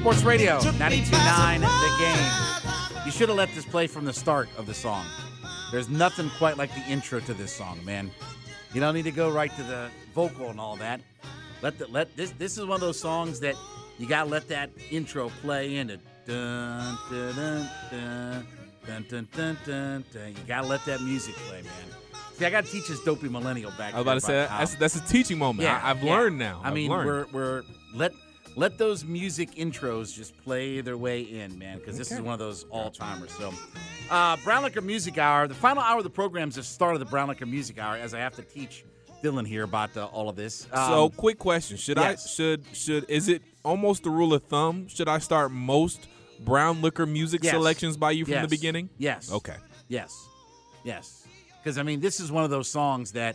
Sports Radio, 92.9 The Game. You should have let this play from the start of the song. There's nothing quite like the intro to this song, man. You don't need to go right to the vocal and all that. This is one of those songs that you gotta let that intro play in it. Dun, dun, dun, dun, dun, dun, dun, dun, dun. You gotta let that music play, man. See, I gotta teach this dopey millennial back. I was about to say that's a teaching moment. Yeah, I've learned now. I mean, we're let those music intros just play their way in, man, because this is one of those all-timers. So, Brown Liquor Music Hour. The final hour of the program is the start of the Brown Liquor Music Hour, as I have to teach Dylan here about all of this. So, quick question: is it almost the rule of thumb? Should I start most Brown Liquor music selections by you from the beginning? Yes. Okay. Yes. Because I mean, this is one of those songs that.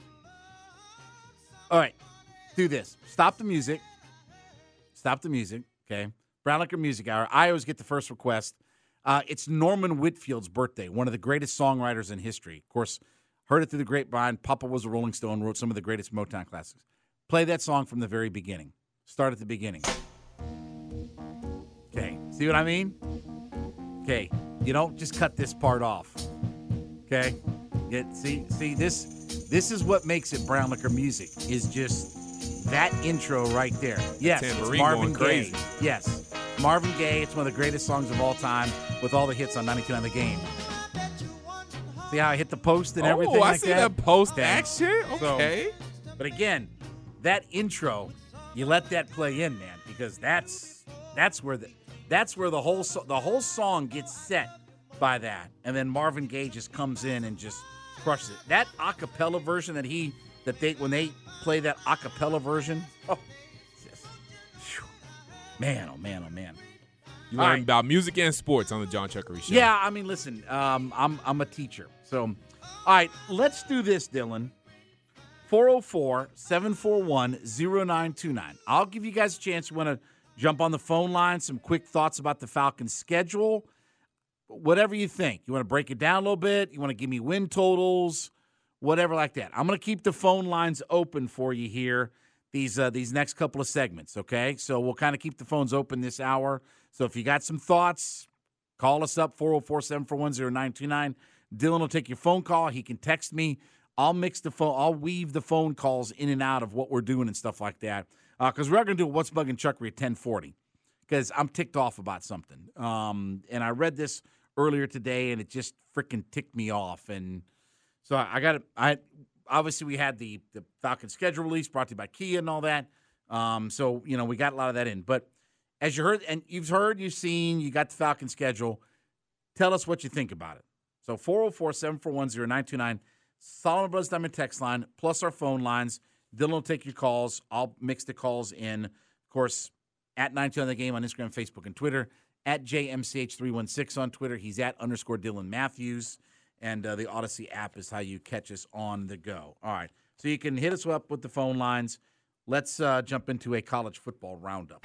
All right, do this. Stop the music. Okay. Brown Liquor Music Hour. I always get the first request. It's Norman Whitfield's birthday, one of the greatest songwriters in history. Of course, heard it through the grapevine. Papa was a Rolling Stone, wrote some of the greatest Motown classics. Play that song from the very beginning. Start at the beginning. Okay. See what I mean? Okay. You don't just cut this part off. Okay. See this is what makes it Brown Liquor Music, is just that intro right there. Yes, it's Marvin Gaye. Yes, Marvin Gaye. It's one of the greatest songs of all time, with all the hits on 92.9 The Game. See how I hit the post and everything like that? I see that post action. Okay. So, but again, that intro, you let that play in, man, because that's where the whole song gets set by that, and then Marvin Gaye just comes in and just crushes it. That a cappella version when they play that a cappella version, man, oh man. You learn about music and sports on the John Chuckery Show. Yeah, I mean, listen, I'm a teacher. So, all right, let's do this, Dylan. 404-741-0929. I'll give you guys a chance. You want to jump on the phone line, some quick thoughts about the Falcons' schedule, whatever you think. You want to break it down a little bit? You want to give me win totals? Whatever like that. I'm going to keep the phone lines open for you here these next couple of segments, okay? So we'll kind of keep the phones open this hour. So if you got some thoughts, call us up, 404-741-0929. Dylan will take your phone call. He can text me. I'll weave the phone calls in and out of what we're doing and stuff like that. Because we're going to do What's Bugging Chuckery at 10:40, because I'm ticked off about something. And I read this earlier today, and it just freaking ticked me off. And so obviously we had the Falcon schedule release brought to you by Kia and all that. So, we got a lot of that in. But as you heard, and you've seen, you got the Falcon schedule. Tell us what you think about it. So 404-741-0929, Solomon Brothers Diamond text line, plus our phone lines. Dylan will take your calls. I'll mix the calls in. Of course, at 92 on the Game on Instagram, Facebook, and Twitter. At JMCH316 on Twitter. He's at _Dylan Matthews. And the Odyssey app is how you catch us on the go. All right. So you can hit us up with the phone lines. Let's jump into a college football roundup.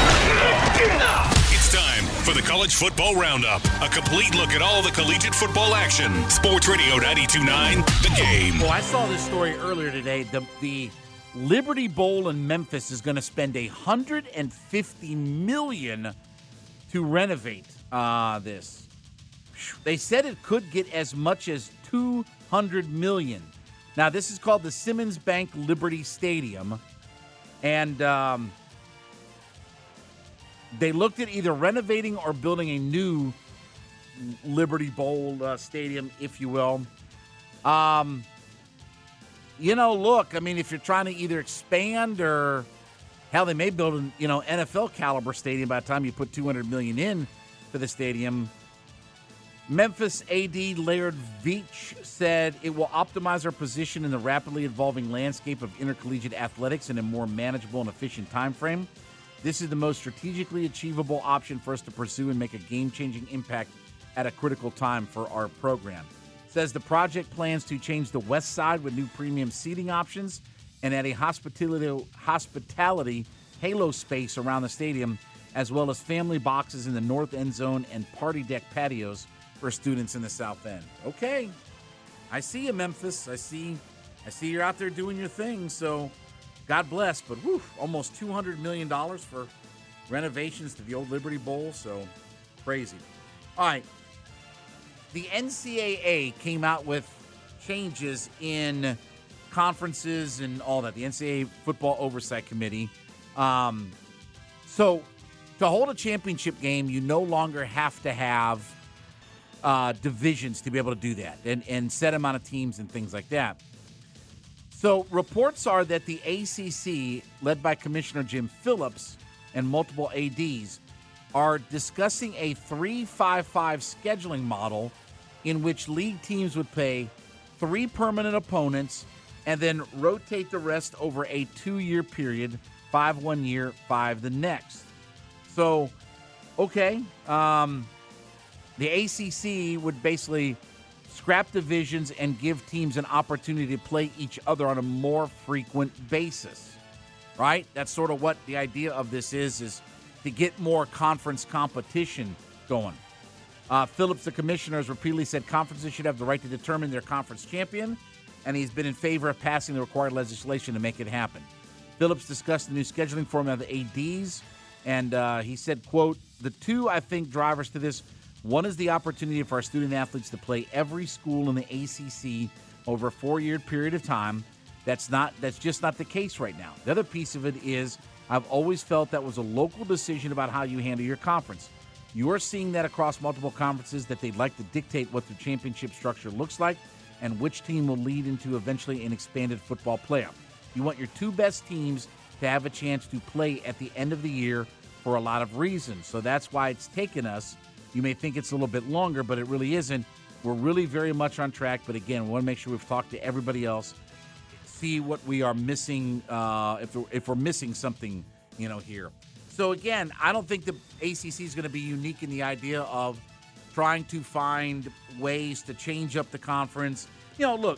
It's time for the College Football Roundup. A complete look at all the collegiate football action. Sports Radio 92.9 The Game. Well, I saw this story earlier today. The Liberty Bowl in Memphis is going to spend $150 million to renovate this. They said it could get as much as $200 million. Now, this is called the Simmons Bank Liberty Stadium. And they looked at either renovating or building a new Liberty Bowl stadium, if you will. Look, I mean, if you're trying to either expand or, hell, they may build an NFL caliber stadium by the time you put $200 million in for the stadium. Memphis AD Laird Veach said it will optimize our position in the rapidly evolving landscape of intercollegiate athletics in a more manageable and efficient time frame. This is the most strategically achievable option for us to pursue and make a game-changing impact at a critical time for our program. Says the project plans to change the west side with new premium seating options and add a hospitality halo space around the stadium, as well as family boxes in the north end zone and party deck patios for students in the south end. Okay. I see you, Memphis. I see you're out there doing your thing, so God bless. But almost $200 million for renovations to the old Liberty Bowl, so crazy. All right. The NCAA came out with changes in conferences and all that, the NCAA Football Oversight Committee. So to hold a championship game, you no longer have to have divisions to be able to do that and set amount of teams and things like that. So reports are that the ACC, led by Commissioner Jim Phillips and multiple ADs, are discussing a 3-5-5 scheduling model in which league teams would play 3 permanent opponents and then rotate the rest over a 2-year period, 5 one year, 5 the next. So, okay, the ACC would basically scrap divisions and give teams an opportunity to play each other on a more frequent basis, right? That's sort of what the idea of this is to get more conference competition going. Phillips, the commissioner, has repeatedly said conferences should have the right to determine their conference champion, and he's been in favor of passing the required legislation to make it happen. Phillips discussed the new scheduling format of the ADs, and he said, quote, "The two, I think, drivers to this, one is the opportunity for our student athletes to play every school in the ACC over a 4-year period of time. That's just not the case right now. The other piece of it is I've always felt that was a local decision about how you handle your conference. You are seeing that across multiple conferences, that they'd like to dictate what the championship structure looks like and which team will lead into eventually an expanded football playoff. You want your 2 best teams to have a chance to play at the end of the year for a lot of reasons. So that's why it's taken us. You may think it's a little bit longer, but it really isn't. We're really very much on track. But again, we want to make sure we've talked to everybody else, see what we are missing, if we're missing something, here. So again, I don't think the ACC is going to be unique in the idea of trying to find ways to change up the conference. Look,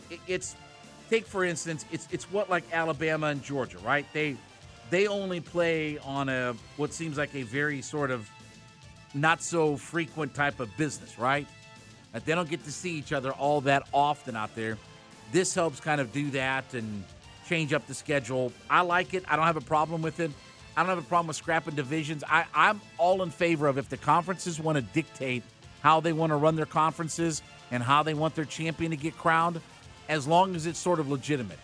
take for instance, it's what like Alabama and Georgia, right? They only play on what seems like a very sort of not so frequent type of business, right? That they don't get to see each other all that often out there. This helps kind of do that and change up the schedule. I like it. I don't have a problem with it. I don't have a problem with scrapping divisions. I'm all in favor of if the conferences want to dictate how they want to run their conferences and how they want their champion to get crowned, as long as it's sort of legitimate,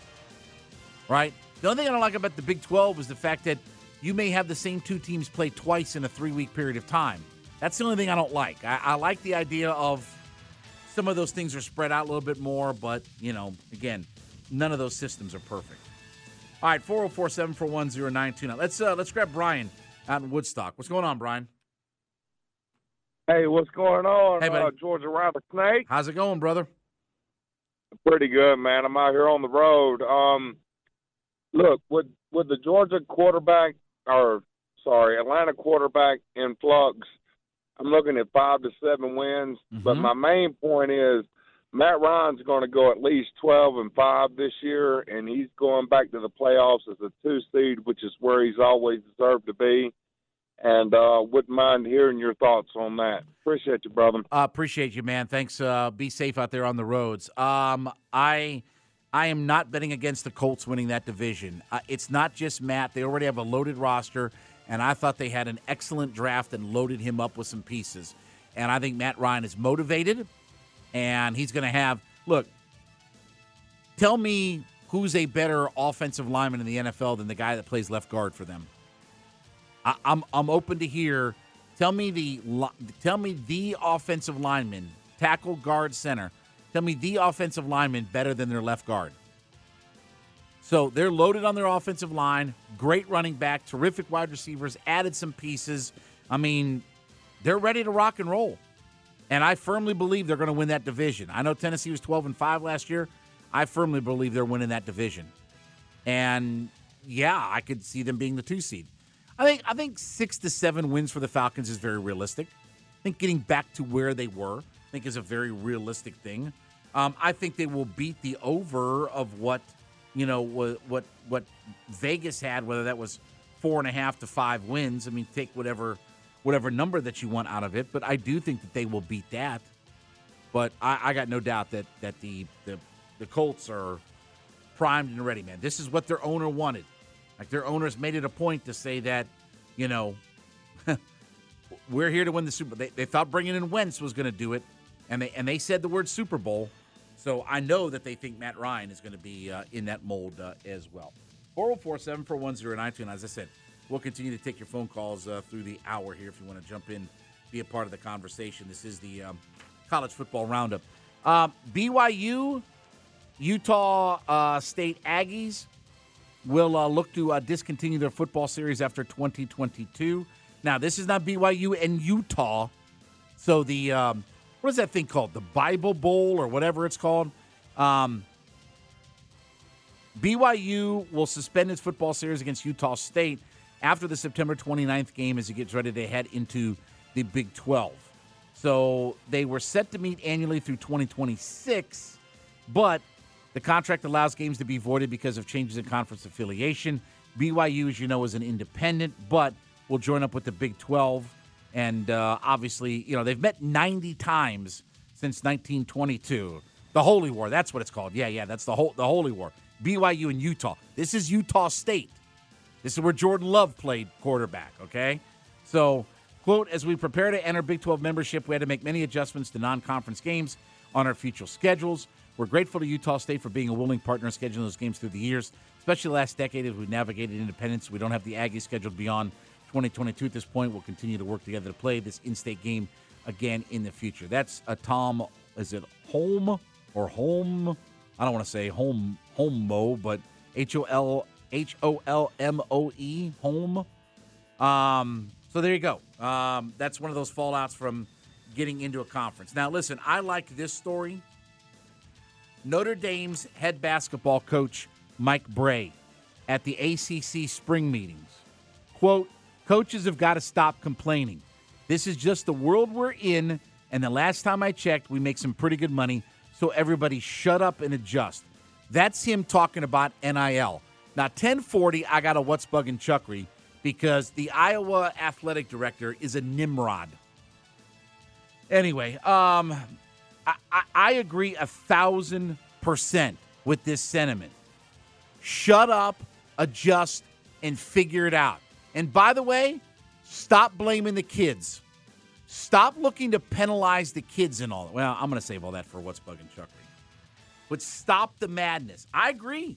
right? The only thing I don't like about the Big 12 is the fact that you may have the same 2 teams play twice in a 3-week period of time. That's the only thing I don't like. I like the idea of some of those things are spread out a little bit more, but, again, none of those systems are perfect. All right, 404-741-0929. Let's grab Brian out in Woodstock. What's going on, Brian? Hey, what's going on, hey, Georgia Rattlesnake? How's it going, brother? Pretty good, man. I'm out here on the road. Look, with the Georgia Atlanta quarterback in flux, I'm looking at 5 to 7 wins. Mm-hmm. But my main point is Matt Ryan's going to go at least 12-5 this year, and he's going back to the playoffs as a 2 seed, which is where he's always deserved to be. And wouldn't mind hearing your thoughts on that. Appreciate you, brother. Appreciate you, man. Thanks. Be safe out there on the roads. I am not betting against the Colts winning that division. It's not just Matt. They already have a loaded roster, and I thought they had an excellent draft and loaded him up with some pieces. And I think Matt Ryan is motivated, and he's going to have – look, tell me who's a better offensive lineman in the NFL than the guy that plays left guard for them. I'm open to hear. Tell me the offensive lineman, tackle, guard, center. Tell me the offensive lineman better than their left guard. So they're loaded on their offensive line. Great running back, terrific wide receivers, added some pieces. I mean, they're ready to rock and roll. And I firmly believe they're going to win that division. I know Tennessee was 12-5 last year. I firmly believe they're winning that division. And, yeah, I could see them being the 2 seed. I think 6 to 7 wins for the Falcons is very realistic. I think getting back to where they were, I think, is a very realistic thing. I think they will beat the over of what Vegas had, whether that was 4.5 to 5 wins. I mean, take whatever number that you want out of it. But I do think that they will beat that. But I got no doubt that the Colts are primed and ready, man. This is what their owner wanted. Like, their owners made it a point to say that, we're here to win the Super Bowl. They thought bringing in Wentz was going to do it, and they said the word Super Bowl. So I know that they think Matt Ryan is going to be in that mold as well. 404-741-0929. As I said, we'll continue to take your phone calls through the hour here if you want to jump in, be a part of the conversation. This is the College Football Roundup. BYU, Utah State Aggies will look to discontinue their football series after 2022. Now, this is not BYU and Utah. So the what is that thing called? The Bible Bowl or whatever it's called. BYU will suspend its football series against Utah State after the September 29th game as it gets ready to head into the Big 12. So they were set to meet annually through 2026, but the contract allows games to be voided because of changes in conference affiliation. BYU, as you know, is an independent, but will join up with the Big 12. And obviously, they've met 90 times since 1922. The Holy War, that's what it's called. Yeah, that's the Holy War. BYU and Utah. This is Utah State. This is where Jordan Love played quarterback, okay? So, quote, as we prepare to enter Big 12 membership, we had to make many adjustments to non-conference games on our future schedules. We're grateful to Utah State for being a willing partner in scheduling those games through the years, especially the last decade as we've navigated independence. We don't have the Aggies scheduled beyond 2022 at this point. We'll continue to work together to play this in-state game again in the future. That's a Tom, is it Holm or Holm? I don't want to say Holmo, but Holmoe, Holm. So there you go. That's one of those fallouts from getting into a conference. Now, listen, I like this story. Notre Dame's head basketball coach, Mike Brey, at the ACC spring meetings. Quote, coaches have got to stop complaining. This is just the world we're in, and the last time I checked, we make some pretty good money, so everybody shut up and adjust. That's him talking about NIL. Now, 1040, I got a what's bugging Chuckery because the Iowa athletic director is a Nimrod. Anyway, I agree 1,000% with this sentiment. Shut up, adjust, and figure it out. And by the way, stop blaming the kids. Stop looking to penalize the kids and all that. Well, I'm going to save all that for what's bugging Chuckery. But stop the madness. I agree.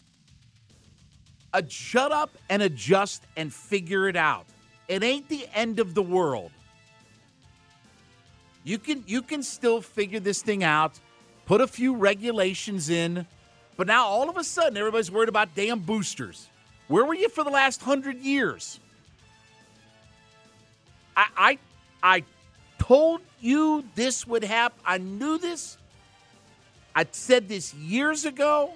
Shut up and adjust and figure it out. It ain't the end of the world. You can still figure this thing out, put a few regulations in, but now all of a sudden everybody's worried about damn boosters. Where were you for the last 100 years? I told you this would happen. I knew this. I said this years ago.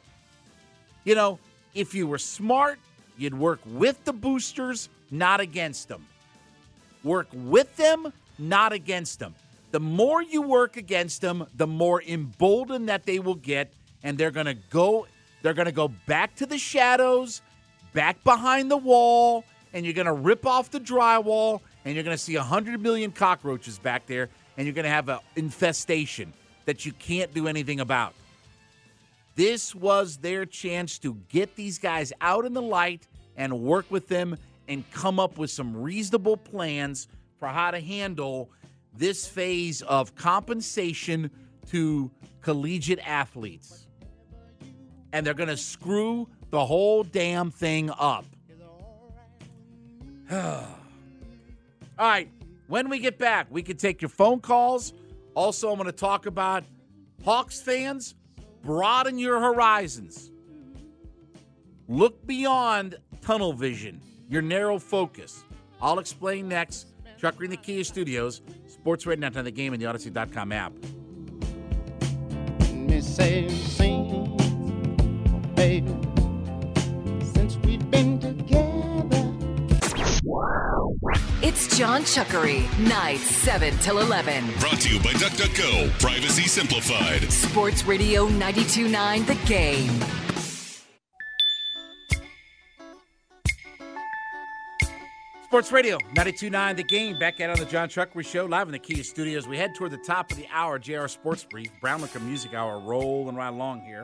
If you were smart, you'd work with the boosters, not against them. Work with them, not against them. The more you work against them, the more emboldened that they will get, and they're going to go back to the shadows, back behind the wall, and you're going to rip off the drywall, and you're going to see 100 million cockroaches back there, and you're going to have an infestation that you can't do anything about. This was their chance to get these guys out in the light and work with them and come up with some reasonable plans for how to handle this phase of compensation to collegiate athletes. And they're going to screw the whole damn thing up. All right, when we get back, we can take your phone calls. Also, I'm going to talk about Hawks fans. Broaden your horizons. Look beyond tunnel vision, your narrow focus. I'll explain next. Chuckery in the Kia Studios, Sports Radio 910 The Game, and the Odyssey.com app. Me say, sing, baby, since we've been together. It's John Chuckery, nights 7 till 11. Brought to you by DuckDuckGo, privacy simplified. Sports Radio 92.9 The Game. Sports Radio 92.9 The Game. Back at on the John Chuckery Show, live in the Kia Studios. We head toward the top of the hour, JR Sports Brief, Brown Liquor Music Hour, rolling right along here.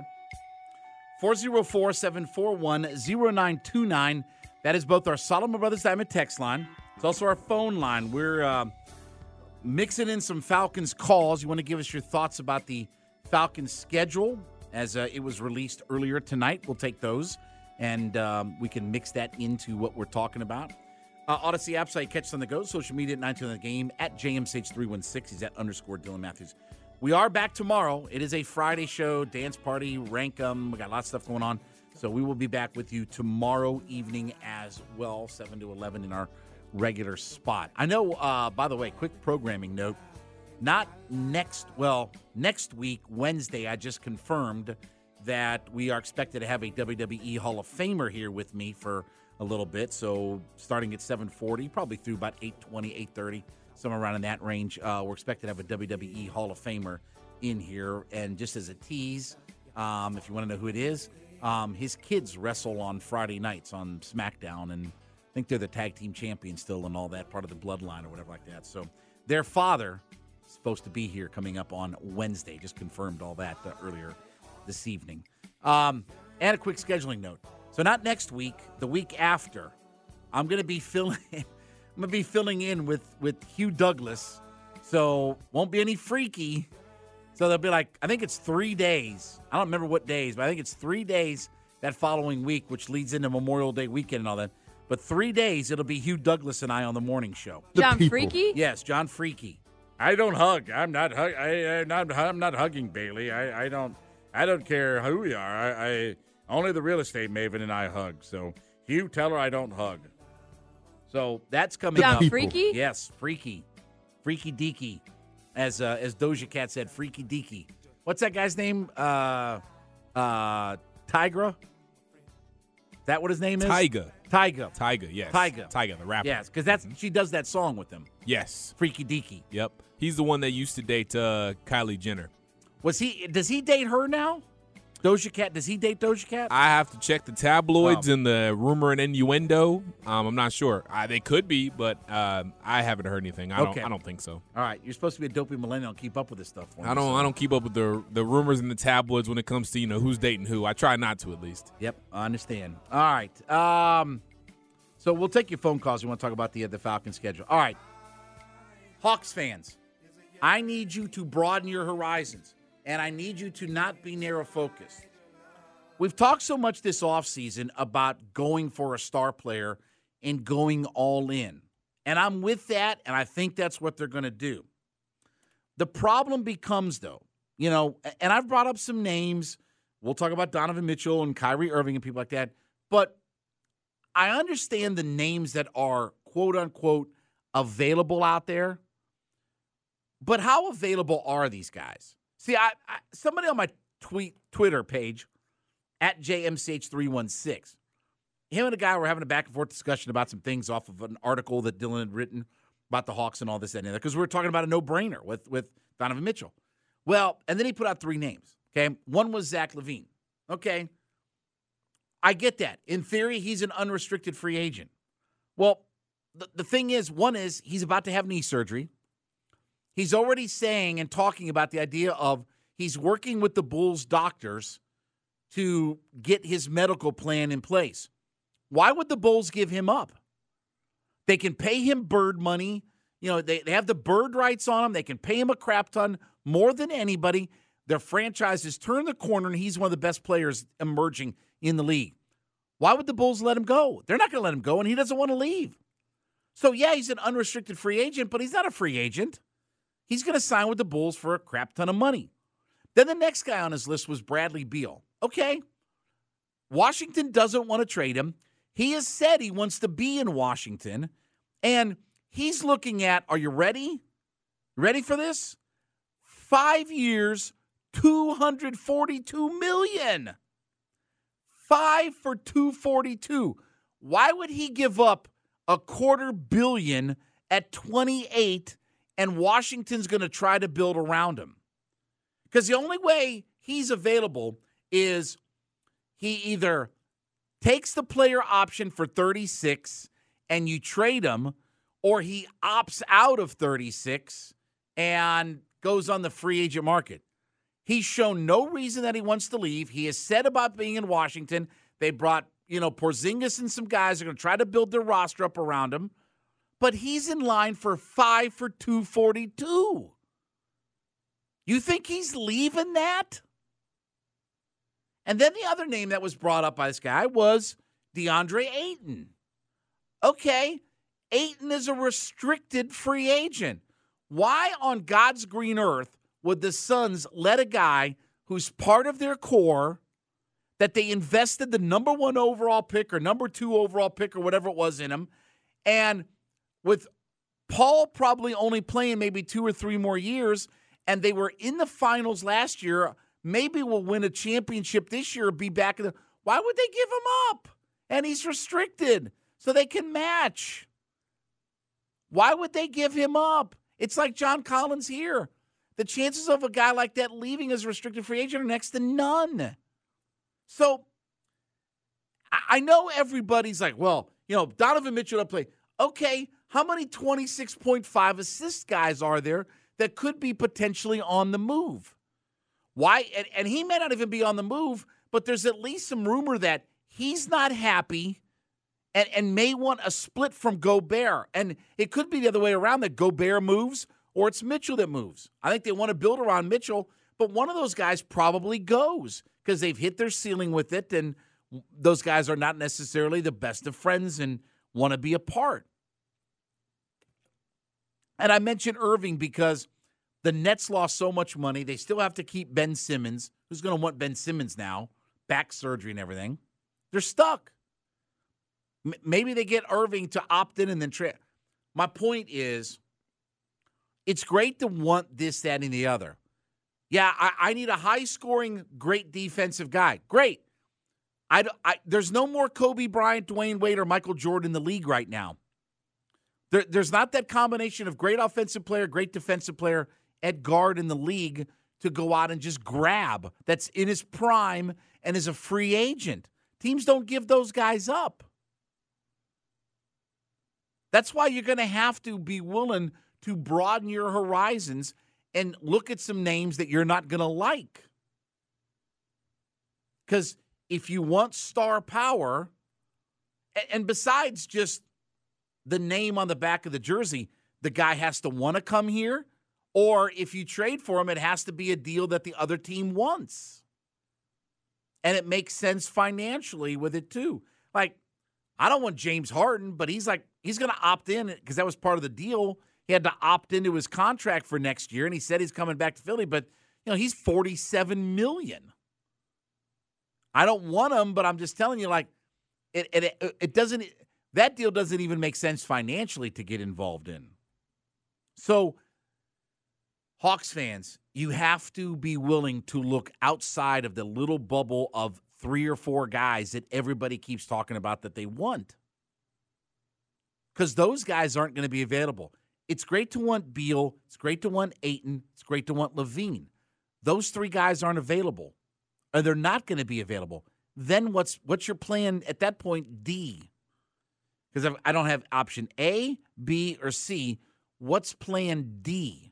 404-741-0929. That is both our Solomon Brothers Diamond text line It's also our phone line. We're mixing in some Falcons calls. You want to give us your thoughts about the Falcons schedule as it was released earlier tonight. We'll take those, and we can mix that into what we're talking about. Odyssey app site, catch us on the go. Social media at 9 on the game, at JMSH316. He's at _ Dylan Matthews. We are back tomorrow. It is a Friday show, dance party, rank 'em. We got lots of stuff going on. So we will be back with you tomorrow evening as well, 7 to 11 in our regular spot. I know, by the way, quick programming note, next week, Wednesday, I just confirmed that we are expected to have a WWE Hall of Famer here with me for a little bit. So starting at 7:40, probably through about 8:20, 8:30, somewhere around in that range, we're expected to have a WWE Hall of Famer in here. And just as a tease, if you want to know who it is, his kids wrestle on Friday nights on SmackDown, and I think they're the tag team champions still and all that, part of the bloodline or whatever like that. So their father is supposed to be here coming up on Wednesday. Just confirmed all that earlier this evening. And a quick scheduling note. So not next week, the week after, I'm going to be filling in with Hugh Douglas. So won't be any Freaky. So they'll be like, I think it's 3 days. I don't remember what days, but I think it's 3 days that following week, which leads into Memorial Day weekend and all that. But 3 days, it'll be Hugh Douglas and I on the morning show. John Freaky? Yes, John Freaky. I don't hug. I'm not hugging Bailey. I don't care who we are. I only the real estate maven and I hug. So Hugh, tell her I don't hug. So that's coming up. John Freaky? Yes, Freaky. Freaky Deaky. As Doja Cat said, Freaky Deaky. What's that guy's name? Tigra? Is that what his name is? Tyga, yes. Tyga, the rapper. Yes, because she does that song with him. Yes. Freaky Deaky. Yep. He's the one that used to date Kylie Jenner. Does he date her now? Doja Cat, does he date Doja Cat? I have to check the tabloids and the rumor and innuendo. I'm not sure. They could be, but I haven't heard anything. I don't think so. All right, you're supposed to be a dopey millennial and keep up with this stuff. I don't keep up with the rumors in the tabloids when it comes to who's dating who. I try not to, at least. Yep, I understand. All right, so we'll take your phone calls. We want to talk about the Falcon schedule. All right, Hawks fans, I need you to broaden your horizons. And I need you to not be narrow-focused. We've talked so much this offseason about going for a star player and going all in. And I'm with that, and I think that's what they're going to do. The problem becomes, though, and I've brought up some names. We'll talk about Donovan Mitchell and Kyrie Irving and people like that. But I understand the names that are, quote-unquote, available out there. But how available are these guys? See, somebody on my Twitter page, at JMCH316, him and a guy were having a back-and-forth discussion about some things off of an article that Dylan had written about the Hawks and all this and that, because we were talking about a no-brainer with Donovan Mitchell. Well, and then he put out 3 names, okay? One was Zach LaVine. Okay, I get that. In theory, he's an unrestricted free agent. Well, the thing is, one is he's about to have knee surgery. He's already saying and talking about the idea of he's working with the Bulls doctors to get his medical plan in place. Why would the Bulls give him up? They can pay him bird money. They have the bird rights on him. They can pay him a crap ton more than anybody. Their franchise has turned the corner, and he's one of the best players emerging in the league. Why would the Bulls let him go? They're not going to let him go, and he doesn't want to leave. So, yeah, he's an unrestricted free agent, but he's not a free agent. He's going to sign with the Bulls for a crap ton of money. Then the next guy on his list was Bradley Beal. Okay, Washington doesn't want to trade him. He has said he wants to be in Washington, and he's looking at, are you ready? Ready for this? 5 years, $242 million. 5 for $242. Why would he give up $250 million at 28? And Washington's going to try to build around him? Because the only way he's available is he either takes the player option for 36 and you trade him, or he opts out of 36 and goes on the free agent market. He's shown no reason that he wants to leave. He has said about being in Washington. They brought, Porzingis and some guys are going to try to build their roster up around him. but he's in line for 5 for $242. You think he's leaving that? And then the other name that was brought up by this guy was DeAndre Ayton. Okay, Ayton is a restricted free agent. Why on God's green earth would the Suns let a guy who's part of their core that they invested the number 1 overall pick or number 2 overall pick or whatever it was in him, and with Paul probably only playing maybe 2 or 3 more years, and they were in the finals last year, maybe will win a championship this year or be back in the – why would they give him up? And he's restricted so they can match. Why would they give him up? It's like John Collins here. The chances of a guy like that leaving as a restricted free agent are next to none. So I know everybody's like, well, Donovan Mitchell to play. Okay, how many 26.5 assist guys are there that could be potentially on the move? Why? And he may not even be on the move, but there's at least some rumor that he's not happy and may want a split from Gobert. And it could be the other way around, that Gobert moves or it's Mitchell that moves. I think they want to build around Mitchell, but one of those guys probably goes because they've hit their ceiling with it, and those guys are not necessarily the best of friends and want to be apart. And I mentioned Irving because the Nets lost so much money. They still have to keep Ben Simmons. Who's going to want Ben Simmons now? Back surgery and everything. They're stuck. Maybe they get Irving to opt in and then trade. My point is, it's great to want this, that, and the other. Yeah, I need a high-scoring, great defensive guy. Great. There's no more Kobe Bryant, Dwayne Wade, or Michael Jordan in the league right now. There's not that combination of great offensive player, great defensive player at guard in the league to go out and just grab that's in his prime and is a free agent. Teams don't give those guys up. That's why you're going to have to be willing to broaden your horizons and look at some names that you're not going to like. Because if you want star power, and besides just the name on the back of the jersey, the guy has to want to come here, or if you trade for him, it has to be a deal that the other team wants. And it makes sense financially with it too. Like, I don't want James Harden, but he's going to opt in because that was part of the deal. He had to opt into his contract for next year, and he said he's coming back to Philly, but he's $47 million. I don't want him, but I'm just telling you, like, it doesn't. That deal doesn't even make sense financially to get involved in. So, Hawks fans, you have to be willing to look outside of the little bubble of 3 or 4 guys that everybody keeps talking about that they want. Because those guys aren't going to be available. It's great to want Beal. It's great to want Ayton. It's great to want Levine. Those 3 guys aren't available. Or they're not going to be available. Then what's your plan at that point? D. Because I don't have option A, B, or C. What's plan D?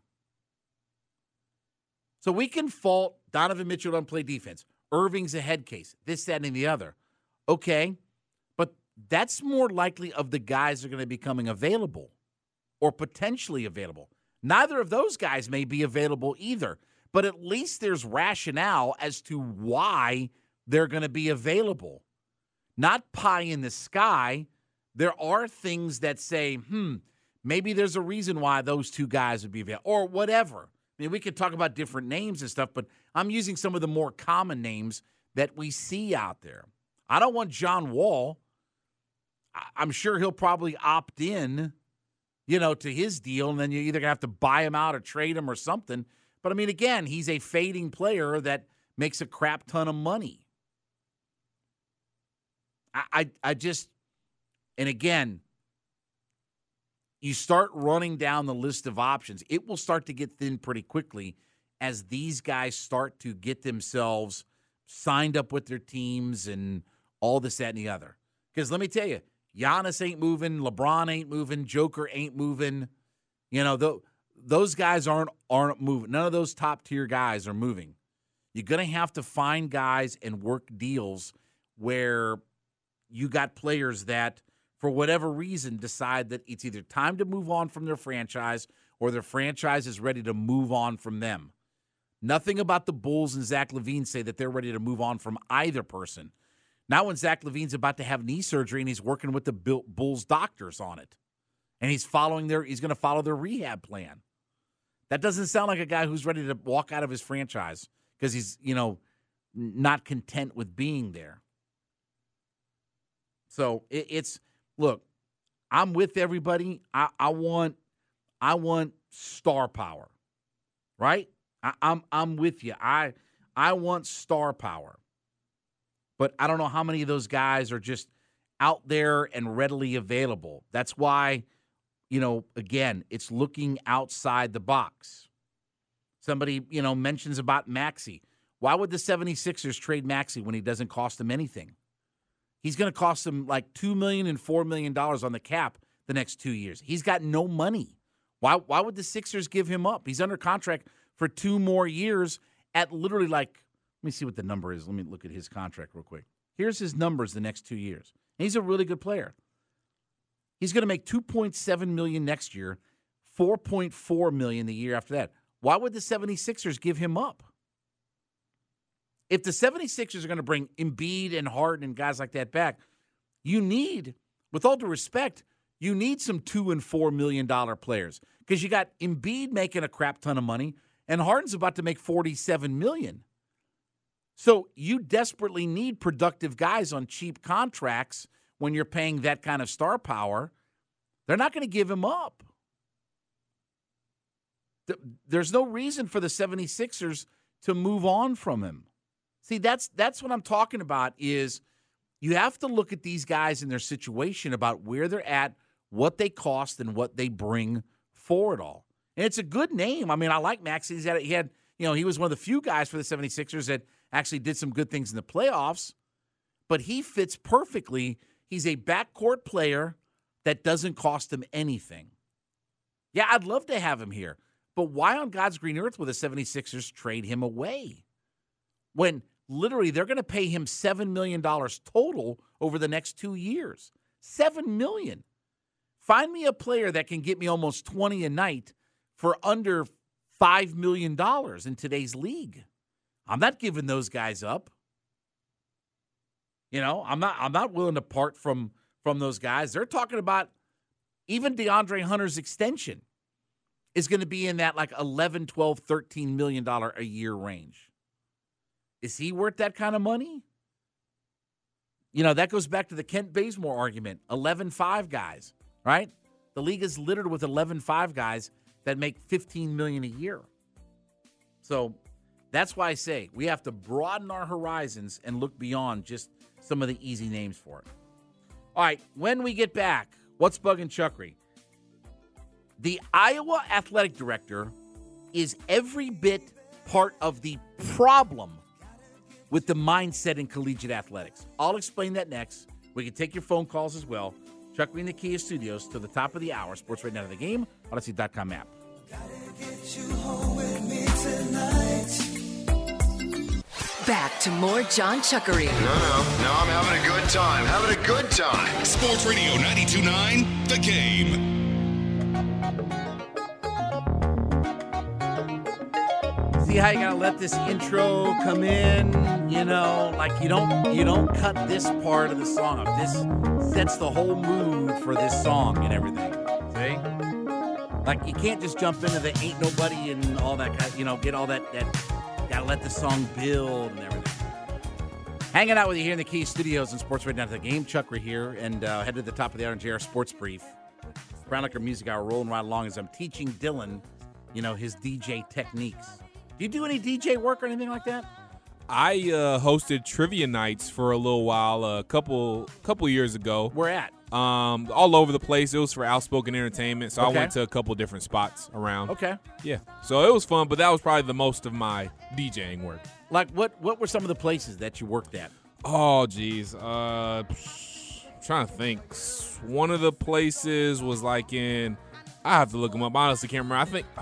So we can fault Donovan Mitchell don't play defense. Irving's a head case. This, that, and the other. Okay. But that's more likely of the guys that are going to be becoming available or potentially available. Neither of those guys may be available either. But at least there's rationale as to why they're going to be available. Not pie in the sky. There are things that say, maybe there's a reason why those 2 guys would be available, or whatever. I mean, we could talk about different names and stuff, but I'm using some of the more common names that we see out there. I don't want John Wall. I'm sure he'll probably opt in, to his deal, and then you're either going to have to buy him out or trade him or something. But, I mean, again, he's a fading player that makes a crap ton of money. I just – and, again, you start running down the list of options. It will start to get thin pretty quickly as these guys start to get themselves signed up with their teams and all this, that, and the other. Because let me tell you, Giannis ain't moving, LeBron ain't moving, Joker ain't moving. Those guys aren't moving. None of those top-tier guys are moving. You're going to have to find guys and work deals where you got players that, for whatever reason, decide that it's either time to move on from their franchise or their franchise is ready to move on from them. Nothing about the Bulls and Zach LaVine say that they're ready to move on from either person. Now when Zach LaVine's about to have knee surgery and he's working with the Bulls doctors on it, and he's going to follow their rehab plan. That doesn't sound like a guy who's ready to walk out of his franchise because he's, not content with being there. So look, I'm with everybody. I want star power, right? I'm with you. I want star power, but I don't know how many of those guys are just out there and readily available. That's why, again, it's looking outside the box. Somebody, mentions about Maxey. Why would the 76ers trade Maxey when he doesn't cost them anything? He's going to cost them like $2 million and $4 million on the cap the next 2 years. He's got no money. Why would the Sixers give him up? He's under contract for 2 more years at literally let me see what the number is. Let me look at his contract real quick. Here's his numbers the next 2 years. And he's a really good player. He's going to make $2.7 million next year, $4.4 million the year after that. Why would the 76ers give him up? If the 76ers are going to bring Embiid and Harden and guys like that back, you need, with all due respect, you need some $2 and $4 million players because you got Embiid making a crap ton of money and Harden's about to make $47 million. So you desperately need productive guys on cheap contracts when you're paying that kind of star power. They're not going to give him up. There's no reason for the 76ers to move on from him. See, that's what I'm talking about is you have to look at these guys in their situation about where they're at, what they cost, and what they bring for it all. And it's a good name. I mean, I like Maxey. He was one of the few guys for the 76ers that actually did some good things in the playoffs, but he fits perfectly. He's a backcourt player that doesn't cost them anything. Yeah, I'd love to have him here, but why on God's green earth would the 76ers trade him away when literally they're going to pay him $7 million total over the next 2 years? $7 million. Find me a player that can get me almost 20 a night for under $5 million in today's league. I'm not giving those guys up. I'm not willing to part from those guys. They're talking about even DeAndre Hunter's extension is going to be in that like $11, $12, $13 million a year range. Is he worth that kind of money? That goes back to the Kent Bazemore argument. 11-5 guys, right? The league is littered with 11-5 guys that make $15 million a year. So that's why I say we have to broaden our horizons and look beyond just some of the easy names for it. All right, when we get back, what's bugging Chuckery? The Iowa athletic director is every bit part of the problem with the mindset in collegiate athletics. I'll explain that next. We can take your phone calls as well. Chuckery in the Kia Studios to the top of the hour. Sports right now to the game. Odyssey.com app. Back to more John Chuckery. No, I'm having a good time. Having a good time. Sports Radio 92.9, The Game. See how you gotta let this intro come in, you don't cut this part of the song up. This sets the whole mood for this song and everything. See? You can't just jump into the ain't nobody and all that kind, get all that gotta let the song build and everything. Hanging out with you here in the Key Studios and Sports Radio Down to the Game. Chuckery here, and head to the top of the hour in JR Sports Brief. Brown Liquor Music Hour rolling right along as I'm teaching Dylan, his DJ techniques. Do you do any DJ work or anything like that? I hosted trivia nights for a little while, a couple years ago. Where at? All over the place. It was for Outspoken Entertainment, so okay. I went to a couple different spots around. Okay. Yeah. So it was fun, but that was probably the most of my DJing work. Like what were some of the places that you worked at? Oh, geez. Trying to think. One of the places was I have to look them up. Honestly, can't remember. I think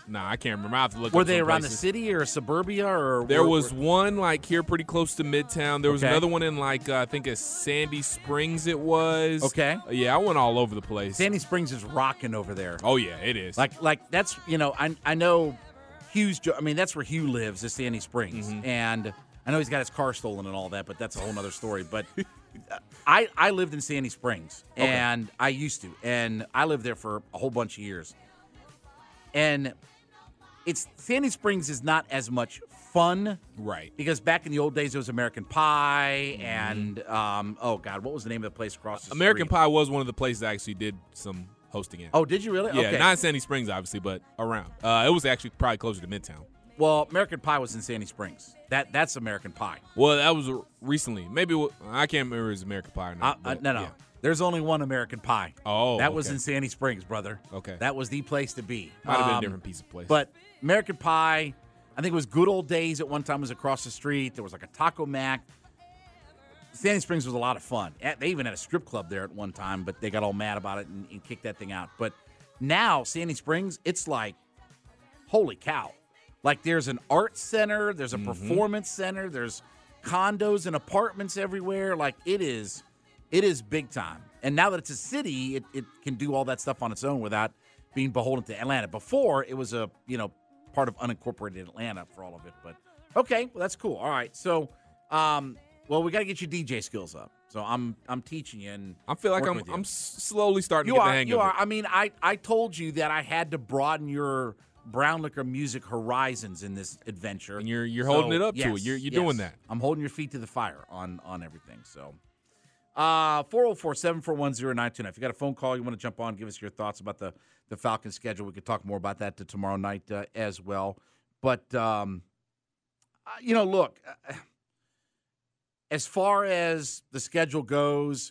Nah, I can't remember. I have to look. Were up they some around places. the city or suburbia? Or There was one like here pretty close to Midtown. There was Okay. another one in like I think it's Sandy Springs it was. Okay. Yeah, I went all over the place. Sandy Springs is rocking over there. Oh yeah, it is. Like that's, I know Hugh's, that's where Hugh lives, is Sandy Springs. Mm-hmm. And I know he's got his car stolen and all that, but that's a whole other story. But I lived in Sandy Springs, and I used to. And I lived there for a whole bunch of years. And Sandy Springs is not as much fun. Right. Because back in the old days, it was American Pie and, oh, God, what was the name of the place across the street? American Pie was one of the places I actually did some hosting in. Oh, did you really? Yeah, okay. not in Sandy Springs, obviously, but around. It was actually probably closer to Midtown. Well, American Pie was in Sandy Springs. That's American Pie. Well, that was recently. Maybe I can't remember if it was American Pie or not. No. Yeah. There's only one American Pie. Oh, that was okay. in Sandy Springs, brother. Okay. That was the place to be. Might have been a different piece of place. But American Pie, I think it was Good Old Days at one time, was across the street. There was like a Taco Mac. Sandy Springs was a lot of fun. They even had a strip club there at one time, but they got all mad about it and kicked that thing out. But now, Sandy Springs, it's like, holy cow. Like, there's an art center, there's a performance center, there's condos and apartments everywhere. Like, it is big time. And now that it's a city, it can do all that stuff on its own without being beholden to Atlanta. Before, it was a, part of unincorporated Atlanta for all of it. But, okay, well, that's cool. All right, so, we got to get your DJ skills up. So I'm teaching you. And I feel like I'm slowly starting to get the hang of it. You are. I mean, I told you that I had to broaden your brown liquor music horizons in this adventure. And you're holding it up to it. You're doing that. I'm holding your feet to the fire on everything. So 404-741-0929. If you got a phone call, you want to jump on, give us your thoughts about the Falcons schedule. We could talk more about that tomorrow night as well. But, look, as far as the schedule goes,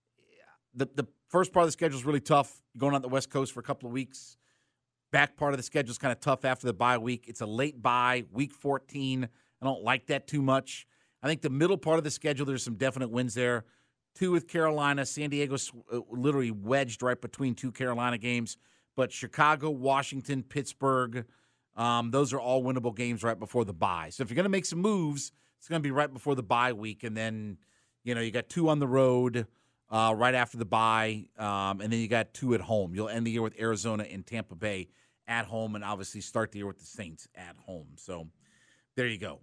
the first part of the schedule is really tough. You're going on the West Coast for a couple of weeks. Back part of the schedule is kind of tough after the bye week. It's a late bye, week 14. I don't like that too much. I think the middle part of the schedule, there's some definite wins there. 2 with Carolina. San Diego's literally wedged right between 2 Carolina games. But Chicago, Washington, Pittsburgh, those are all winnable games right before the bye. So if you're going to make some moves, it's going to be right before the bye week. And then, you got 2 on the road right after the bye, and then you got 2 at home. You'll end the year with Arizona and Tampa Bay at home, and obviously start the year with the Saints at home. So there you go.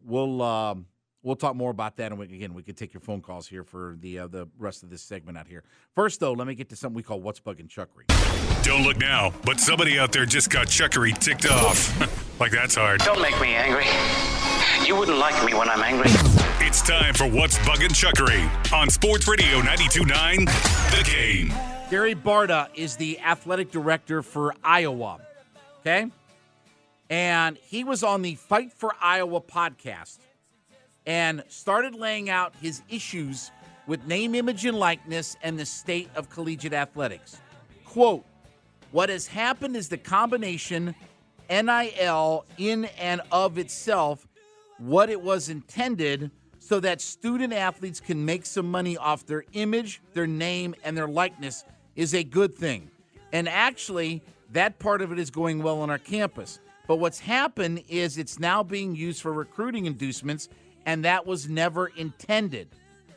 We'll talk more about that, and we could take your phone calls here for the rest of this segment out here. First, though, let me get to something we call What's Bugging Chuckery. Don't look now, but somebody out there just got Chuckery ticked off. Like that's hard. Don't make me angry. You wouldn't like me when I'm angry. It's time for What's Bugging Chuckery on Sports Radio 92.9 The Game. Gary Barta is the athletic director for Iowa, okay? And he was on the Fight for Iowa podcast and started laying out his issues with name, image, and likeness and the state of collegiate athletics. Quote, what has happened is the combination NIL in and of itself, what it was intended so that student athletes can make some money off their image, their name, and their likeness is a good thing. And actually, that part of it is going well on our campus. But what's happened is it's now being used for recruiting inducements, and that was never intended.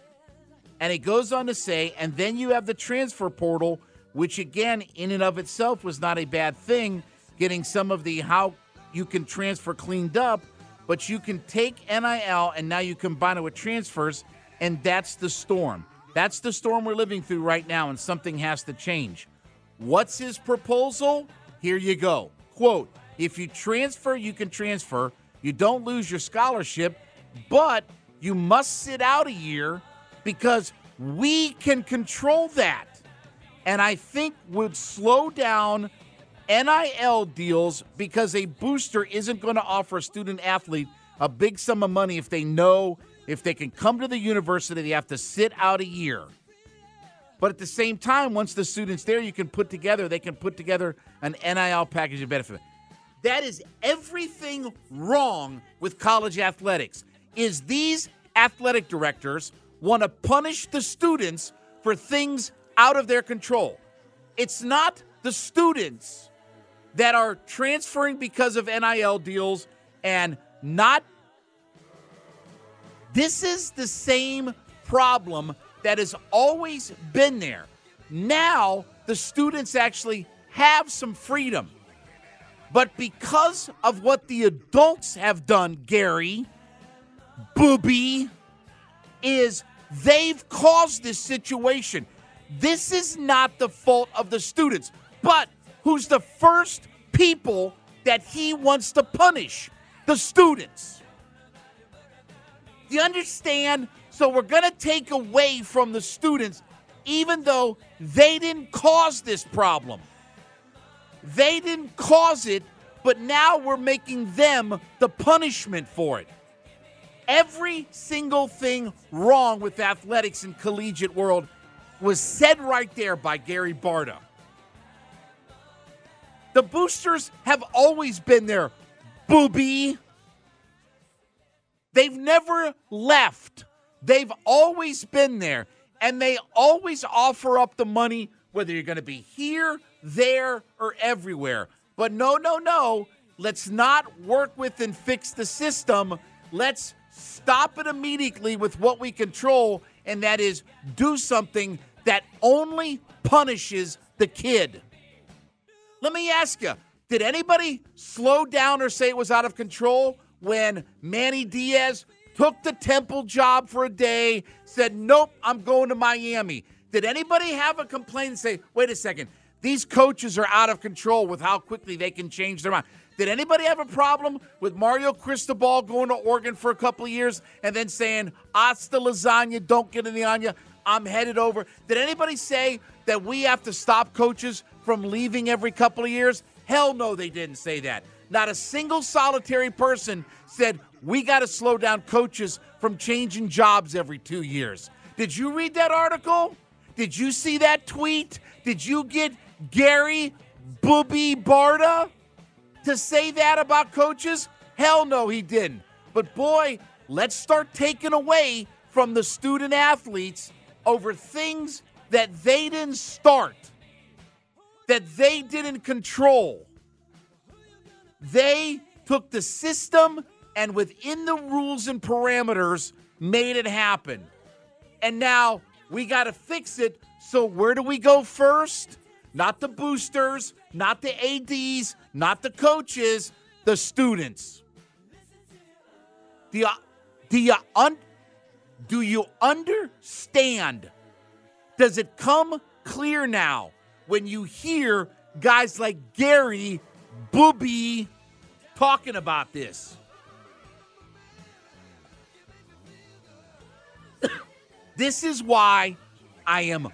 And it goes on to say, and then you have the transfer portal, which again, in and of itself was not a bad thing, getting some of the how you can transfer cleaned up, but you can take NIL and now you combine it with transfers, and that's the storm. That's the storm we're living through right now, and something has to change. What's his proposal? Here you go. Quote, if you transfer, you can transfer. You don't lose your scholarship, but you must sit out a year because we can control that. And I think would slow down NIL deals because a booster isn't going to offer a student athlete a big sum of money if they know if they can come to the university, they have to sit out a year. But at the same time, once the student's there, they can put together an NIL package of benefit. That is everything wrong with college athletics, is these athletic directors want to punish the students for things out of their control. It's not the students that are transferring because of NIL deals and not. This is the same problem that has always been there. Now the students actually have some freedom. But because of what the adults have done, Gary, Booby, is they've caused this situation. This is not the fault of the students, but who's the first people that he wants to punish? The students. Do you understand? So we're going to take away from the students, even though they didn't cause this problem. They didn't cause it, but now we're making them the punishment for it. Every single thing wrong with athletics in collegiate world was said right there by Gary Barta. The boosters have always been there, Booby. They've never left. They've always been there, and they always offer up the money, whether you're going to be here, there, or everywhere. But no. Let's not work with and fix the system. Let's stop it immediately with what we control, and that is do something that only punishes the kid. Let me ask you, did anybody slow down or say it was out of control when Manny Diaz took the Temple job for a day, said, nope, I'm going to Miami? Did anybody have a complaint and say, wait a second, these coaches are out of control with how quickly they can change their mind? Did anybody have a problem with Mario Cristobal going to Oregon for a couple of years and then saying, hasta lasagna, don't get any on you, I'm headed over? Did anybody say that we have to stop coaches from leaving every couple of years? Hell no, they didn't say that. Not a single solitary person said we got to slow down coaches from changing jobs every 2 years. Did you read that article? Did you see that tweet? Did you get Gary Booby Barta to say that about coaches? Hell no, he didn't. But boy, let's start taking away from the student athletes over things that they didn't start, that they didn't control. They took the system and within the rules and parameters made it happen. And now we got to fix it. So where do we go first? Not the boosters, not the ADs, not the coaches, the students. Do you understand? Does it come clear now when you hear guys like Gary Booby talking about this? This is why I am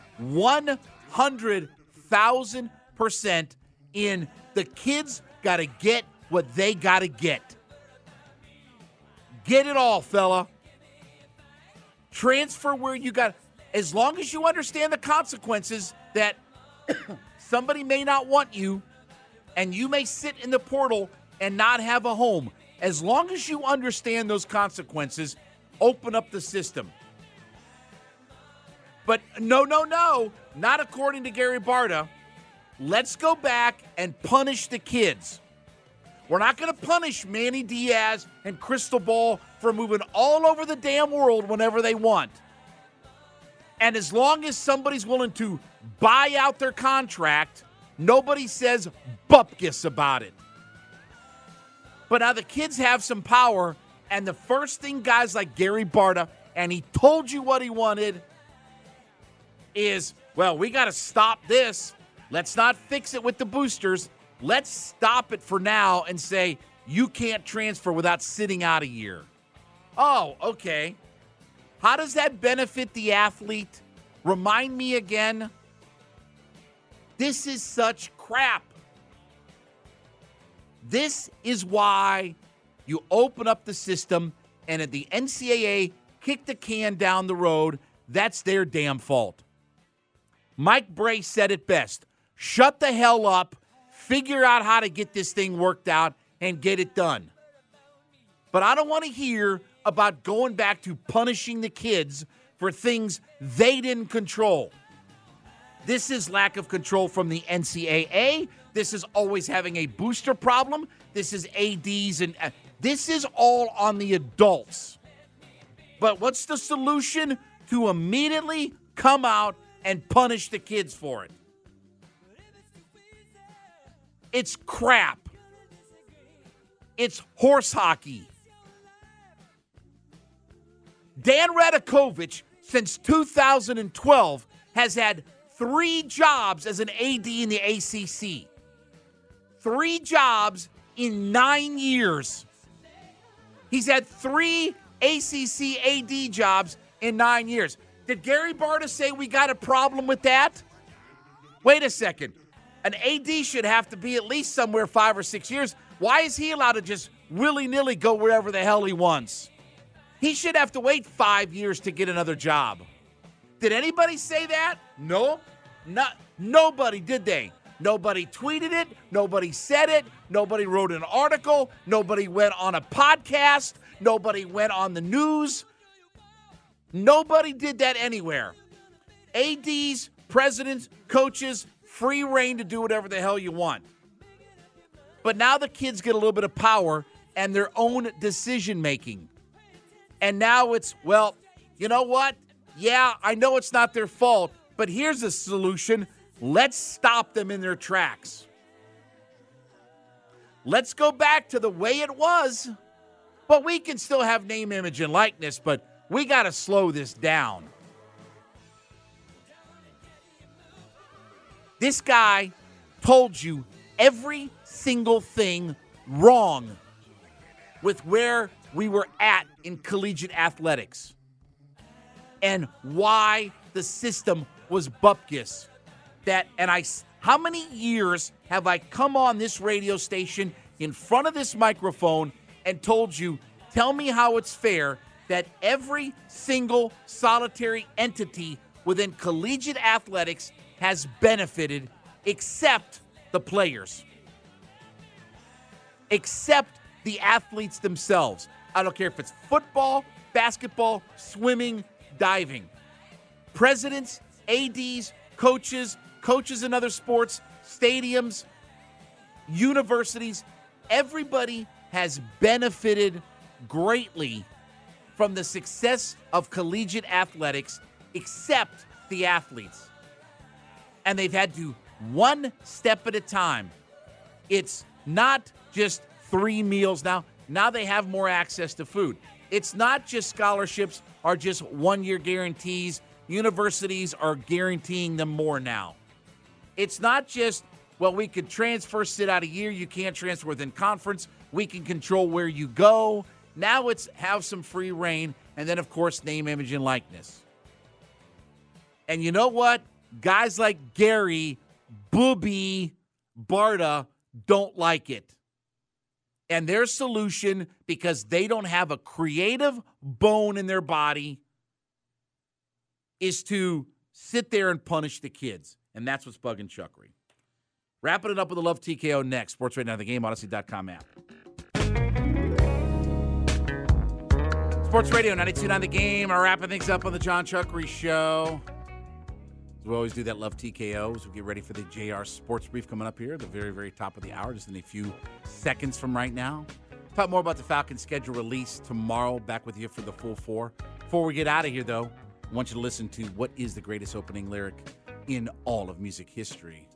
100,000% in the kids got to get what they got to get. Get it all, fella. Transfer where you got, as long as you understand the consequences that somebody may not want you and you may sit in the portal and not have a home. As long as you understand those consequences, open up the system. But no, not according to Gary Barta. Let's go back and punish the kids. We're not going to punish Manny Diaz and Cristobal for moving all over the damn world whenever they want. And as long as somebody's willing to buy out their contract, nobody says bupkis about it. But now the kids have some power, and the first thing guys like Gary Barta, and he told you what he wanted, is, well, we got to stop this. Let's not fix it with the boosters. Let's stop it for now and say you can't transfer without sitting out a year. Oh, okay. How does that benefit the athlete? Remind me again. This is such crap. This is why you open up the system and at the NCAA kick the can down the road. That's their damn fault. Mike Bray said it best. Shut the hell up, figure out how to get this thing worked out, and get it done. But I don't want to hear about going back to punishing the kids for things they didn't control. This is lack of control from the NCAA. This is always having a booster problem. This is ADs, and this is all on the adults. But what's the solution? To immediately come out and punish the kids for it. It's crap. It's horse hockey. Dan Radakovich, since 2012, has had 3 jobs as an AD in the ACC. 3 jobs in 9 years. He's had 3 ACC AD jobs in 9 years. Did Gary Barta say we got a problem with that? Wait a second. An AD should have to be at least somewhere 5 or 6 years. Why is he allowed to just willy-nilly go wherever the hell he wants? He should have to wait 5 years to get another job. Did anybody say that? No. Nobody, did they? Nobody tweeted it. Nobody said it. Nobody wrote an article. Nobody went on a podcast. Nobody went on the news. Nobody did that anywhere. ADs, presidents, coaches, free reign to do whatever the hell you want. But now the kids get a little bit of power and their own decision-making. And now it's, well, you know what? Yeah, I know it's not their fault, but here's a solution. Let's stop them in their tracks. Let's go back to the way it was. But we can still have name, image, and likeness, but we got to slow this down. This guy told you every single thing wrong with where we were at in collegiate athletics and why the system was bupkis. How many years have I come on this radio station in front of this microphone and told you, tell me how it's fair that every single solitary entity within collegiate athletics has benefited except the players, except the athletes themselves. I don't care if it's football, basketball, swimming, diving. Presidents, ADs, coaches in other sports, stadiums, universities, everybody has benefited greatly from the success of collegiate athletics except the athletes. And they've had to one step at a time. It's not just 3 meals now. Now they have more access to food. It's not just scholarships or just 1-year guarantees. Universities are guaranteeing them more now. It's not just, well, we could transfer, sit out a year. You can't transfer within conference. We can control where you go. Now it's have some free reign. And then, of course, name, image, and likeness. And you know what? Guys like Gary, Booby, Barta don't like it. And their solution, because they don't have a creative bone in their body, is to sit there and punish the kids. And that's what's bugging Chuckery. Wrapping it up with the Love TKO next. Sports Radio Now, the Game, Odyssey.com app. Sports Radio 92.9 The Game. We're wrapping things up on the John Chuckery Show. We always do that Love TKO as we get ready for the JR Sports Brief coming up here at the very, very top of the hour, just in a few seconds from right now. Talk more about the Falcons' schedule release tomorrow. Back with you for the full 4. Before we get out of here, though, I want you to listen to what is the greatest opening lyric in all of music history.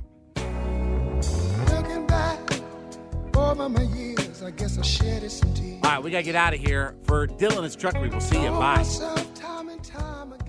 Looking back over my years, I guess I shed some tears. All right, we got to get out of here. For Dylan, it's Chuckery. We'll see you. Bye. Time and time again.